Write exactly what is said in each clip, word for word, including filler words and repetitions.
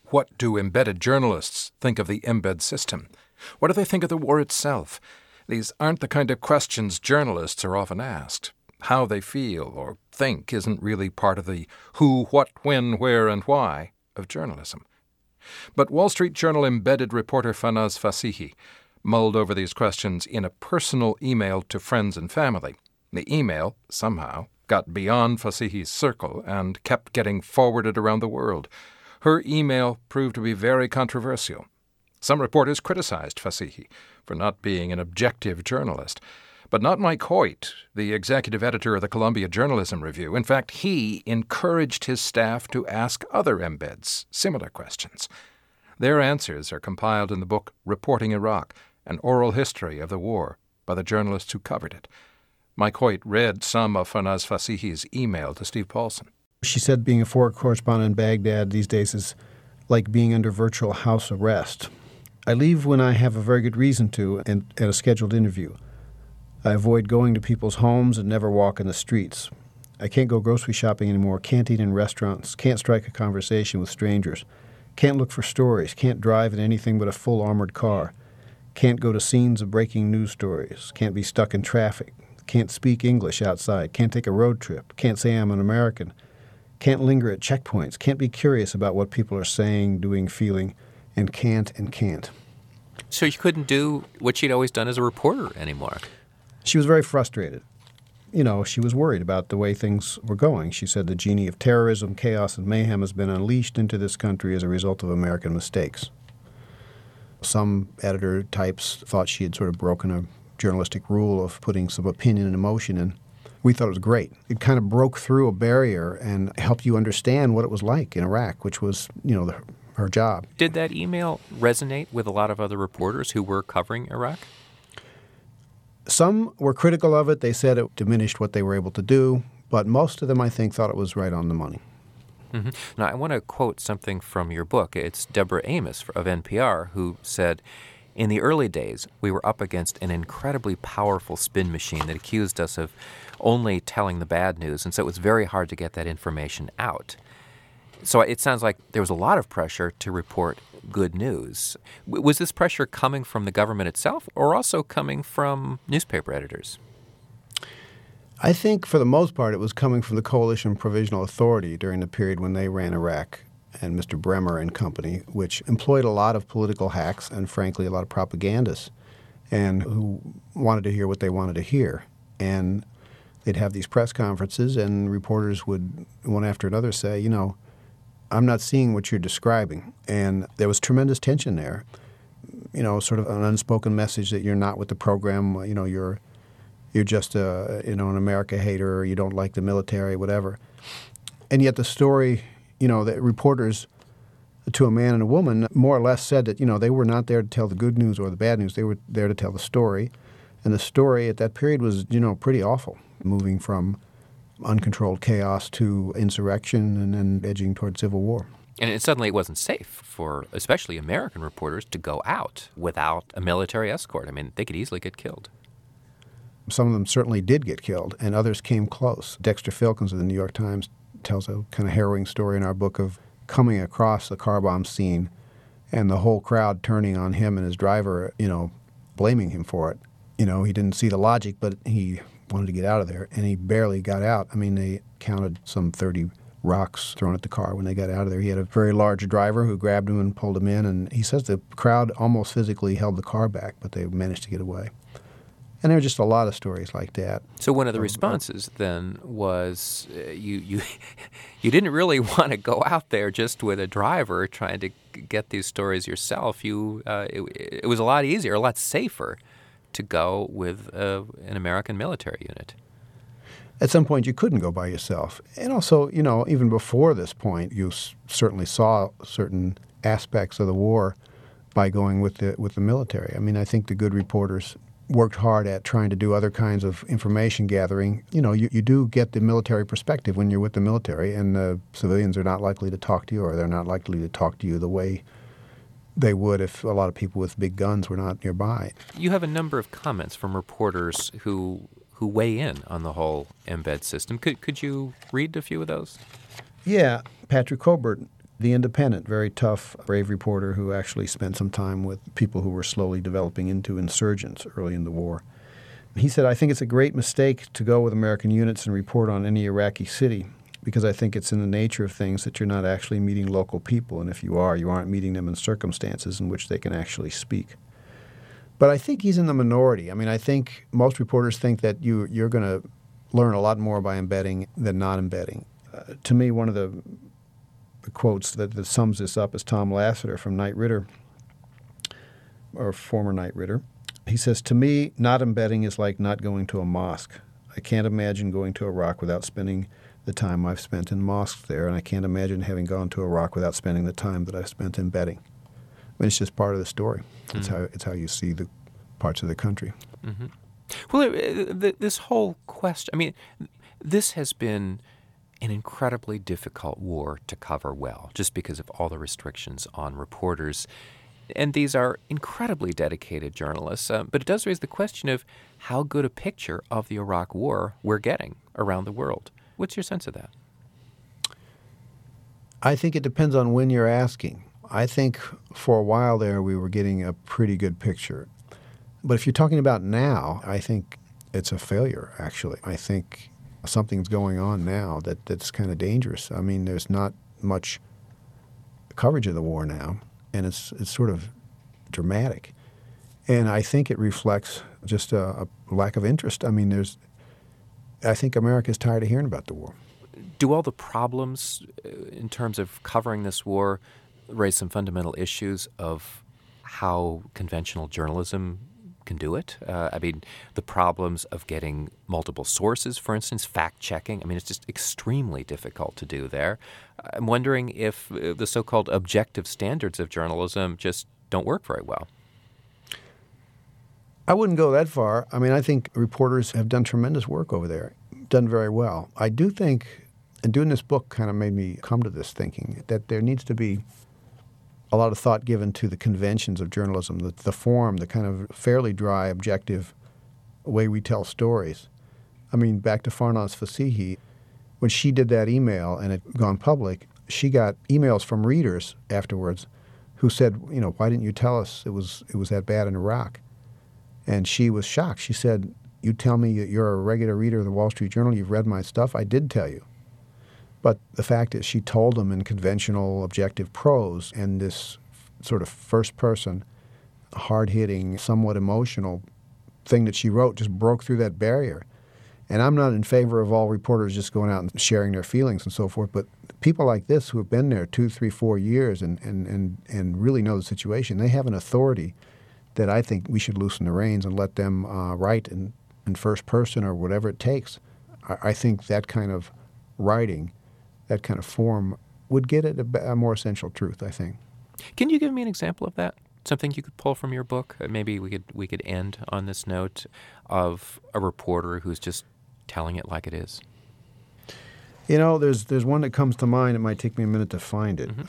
What do embedded journalists think of the embed system? What do they think of the war itself? These aren't the kind of questions journalists are often asked. How they feel or think isn't really part of the who, what, when, where, and why of journalism. But Wall Street Journal embedded reporter Fanass Fassihi mulled over these questions in a personal email to friends and family. The email, somehow, got beyond Fassihi's circle and kept getting forwarded around the world. Her email proved to be very controversial. Some reporters criticized Fassihi for not being an objective journalist, but not Mike Hoyt, the executive editor of the Columbia Journalism Review. In fact, he encouraged his staff to ask other embeds similar questions. Their answers are compiled in the book Reporting Iraq, an oral history of the war by the journalists who covered it. Mike Hoyt read some of Fanass Fassihi's email to Steve Paulson. She said being a foreign correspondent in Baghdad these days is like being under virtual house arrest. I leave when I have a very good reason to and at a scheduled interview. I avoid going to people's homes and never walk in the streets. I can't go grocery shopping anymore, can't eat in restaurants, can't strike a conversation with strangers, can't look for stories, can't drive in anything but a full armored car, can't go to scenes of breaking news stories, can't be stuck in traffic, can't speak English outside, can't take a road trip, can't say I'm an American, can't linger at checkpoints, can't be curious about what people are saying, doing, feeling, and can't and can't. So you couldn't do what she'd always done as a reporter anymore? She was very frustrated. You know, she was worried about the way things were going. She said the genie of terrorism, chaos, and mayhem has been unleashed into this country as a result of American mistakes. Some editor types thought she had sort of broken a journalistic rule of putting some opinion and emotion in. We thought it was great. It kind of broke through a barrier and helped you understand what it was like in Iraq, which was, you know, the, her job. Did that email resonate with a lot of other reporters who were covering Iraq? Some were critical of it. They said it diminished what they were able to do, but most of them, I think, thought it was right on the money. Mm-hmm. Now, I want to quote something from your book. It's Deborah Amos of N P R who said, "In the early days, we were up against an incredibly powerful spin machine that accused us of only telling the bad news, and so it was very hard to get that information out." So it sounds like there was a lot of pressure to report good news. Was this pressure coming from the government itself or also coming from newspaper editors? I think for the most part it was coming from the Coalition Provisional Authority during the period when they ran Iraq, and Mister Bremer and company, which employed a lot of political hacks and, frankly, a lot of propagandists, and who wanted to hear what they wanted to hear. And they'd have these press conferences, and reporters would, one after another, say, you know, I'm not seeing what you're describing. And there was tremendous tension there. You know, sort of an unspoken message that you're not with the program, you know, you're you're just a, you know, an America hater, or you don't like the military, whatever. And yet the story, you know, the reporters to a man and a woman more or less said that, you know, they were not there to tell the good news or the bad news. They were there to tell the story. And the story at that period was, you know, pretty awful, moving from uncontrolled chaos to insurrection and then edging toward civil war. And it, suddenly it wasn't safe for especially American reporters to go out without a military escort. I mean, they could easily get killed. Some of them certainly did get killed, and others came close. Dexter Filkins of the New York Times tells a kind of harrowing story in our book of coming across the car bomb scene and the whole crowd turning on him and his driver, you know, blaming him for it. You know, he didn't see the logic, but he wanted to get out of there, and he barely got out. I mean, they counted some thirty rocks thrown at the car when they got out of there. He had a very large driver who grabbed him and pulled him in, and he says the crowd almost physically held the car back, but they managed to get away. And there were just a lot of stories like that. So one of the responses then was uh, you you you didn't really want to go out there just with a driver trying to get these stories yourself. You uh, it, it was a lot easier, a lot safer to go with uh, an American military unit. At some point, you couldn't go by yourself. And also, you know, even before this point, you s- certainly saw certain aspects of the war by going with the with the military. I mean, I think the good reporters worked hard at trying to do other kinds of information gathering. You know, you, you do get the military perspective when you're with the military, and the civilians are not likely to talk to you, or they're not likely to talk to you the way they would if a lot of people with big guns were not nearby. You have a number of comments from reporters who who weigh in on the whole embed system. Could could you read a few of those? Yeah. Patrick Colbert The Independent, very tough, brave reporter who actually spent some time with people who were slowly developing into insurgents early in the war. He said, I think it's a great mistake to go with American units and report on any Iraqi city because I think it's in the nature of things that you're not actually meeting local people, and if you are, you aren't meeting them in circumstances in which they can actually speak. But I think he's in the minority. I mean, I think most reporters think that you, you're going to learn a lot more by embedding than not embedding. Uh, to me, one of the The quotes that, that sums this up is Tom Lasseter from Knight Ridder, or former Knight Ridder. He says, to me, not embedding is like not going to a mosque. I can't imagine going to Iraq without spending the time I've spent in mosques there, and I can't imagine having gone to Iraq without spending the time that I've spent embedding. I mean, it's just part of the story. Mm-hmm. It's how it's how you see the parts of the country. Mm-hmm. Well, uh, th- this whole question, I mean, this has been an incredibly difficult war to cover well, just because of all the restrictions on reporters. And these are incredibly dedicated journalists. Uh, but it does raise the question of how good a picture of the Iraq War we're getting around the world. What's your sense of that? I think it depends on when you're asking. I think for a while there we were getting a pretty good picture. But if you're talking about now, I think it's a failure, actually. I think something's going on now that, that's kind of dangerous. I mean, there's not much coverage of the war now, and it's it's sort of dramatic. And I think it reflects just a, a lack of interest. I mean, there's I think America's tired of hearing about the war. Do all the problems in terms of covering this war raise some fundamental issues of how conventional journalism can do it? Uh, I mean, the problems of getting multiple sources, for instance, fact-checking. I mean, it's just extremely difficult to do there. I'm wondering if the so-called objective standards of journalism just don't work very well. I wouldn't go that far. I mean, I think reporters have done tremendous work over there, done very well. I do think, and doing this book kind of made me come to this thinking, that there needs to be a lot of thought given to the conventions of journalism, the, the form, the kind of fairly dry, objective way we tell stories. I mean, back to Farnaz Fasihi, when she did that email and it gone public, she got emails from readers afterwards who said, you know, why didn't you tell us it was it was that bad in Iraq? And she was shocked. She said, you tell me that you're a regular reader of the Wall Street Journal, you've read my stuff, I did tell you. But the fact is she told them in conventional objective prose, and this sort of first-person, hard-hitting, somewhat emotional thing that she wrote just broke through that barrier. And I'm not in favor of all reporters just going out and sharing their feelings and so forth, but people like this who have been there two, three, four years and, and, and, and really know the situation, they have an authority that I think we should loosen the reins and let them uh, write in, in first person or whatever it takes. I, I think that kind of writing, that kind of form would get at a, a more essential truth, I think. Can you give me an example of that? Something you could pull from your book? Maybe we could we could end on this note of a reporter who's just telling it like it is. You know, there's there's one that comes to mind. It might take me a minute to find it. Mm-hmm.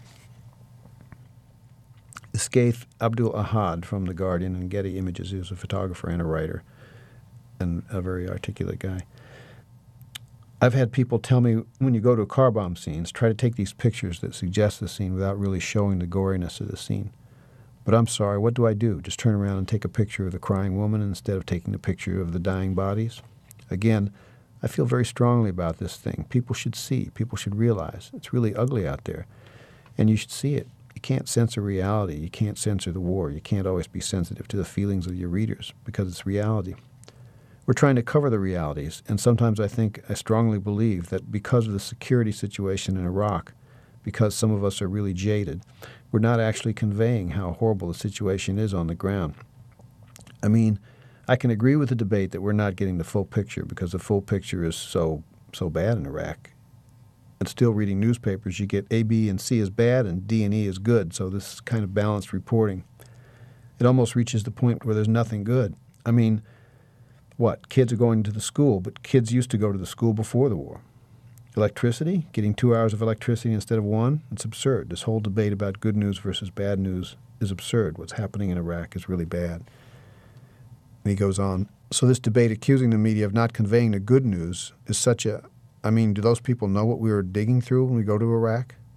Skaith Abdul Ahad from The Guardian and Getty Images. He was a photographer and a writer and a very articulate guy. I've had people tell me, when you go to car bomb scenes, try to take these pictures that suggest the scene without really showing the goriness of the scene. But I'm sorry, what do I do? Just turn around and take a picture of the crying woman instead of taking a picture of the dying bodies? Again, I feel very strongly about this thing. People should see. People should realize it's really ugly out there. And you should see it. You can't censor reality. You can't censor the war. You can't always be sensitive to the feelings of your readers because it's reality. We're trying to cover the realities, and sometimes I think, I strongly believe that because of the security situation in Iraq, because some of us are really jaded, we're not actually conveying how horrible the situation is on the ground. I mean, I can agree with the debate that we're not getting the full picture because the full picture is so so bad in Iraq. And still reading newspapers, you get A, B, and C is bad and D and E is good, so this kind of balanced reporting. It almost reaches the point where there's nothing good. I mean, what? Kids are going to the school, but kids used to go to the school before the war. Electricity, getting two hours of electricity instead of one, it's absurd. This whole debate about good news versus bad news is absurd. What's happening in Iraq is really bad. And he goes on, so this debate accusing the media of not conveying the good news is such a, I mean, do those people know what we were digging through when we go to Iraq?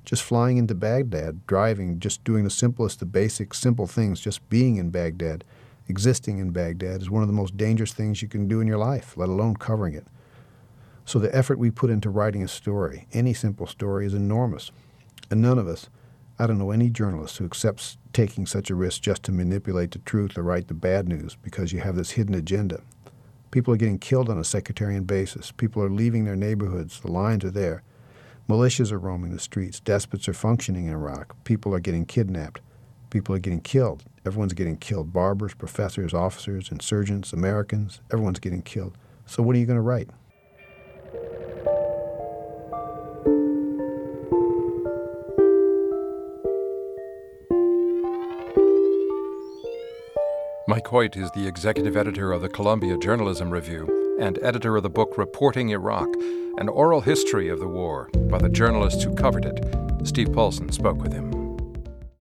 Just flying into Baghdad, driving, just doing the simplest, the basic, simple things, just being in Baghdad, existing in Baghdad is one of the most dangerous things you can do in your life, let alone covering it. So the effort we put into writing a story, any simple story, is enormous. And none of us, I don't know any journalist who accepts taking such a risk just to manipulate the truth or write the bad news because you have this hidden agenda. People are getting killed on a sectarian basis. People are leaving their neighborhoods. The lines are there. Militias are roaming the streets. Despots are functioning in Iraq. People are getting kidnapped. People are getting killed. Everyone's getting killed. Barbers, professors, officers, insurgents, Americans. Everyone's getting killed. So what are you going to write? Mike Hoyt is the executive editor of the Columbia Journalism Review and editor of the book Reporting Iraq, an oral history of the war by the journalists who covered it. Steve Paulson spoke with him.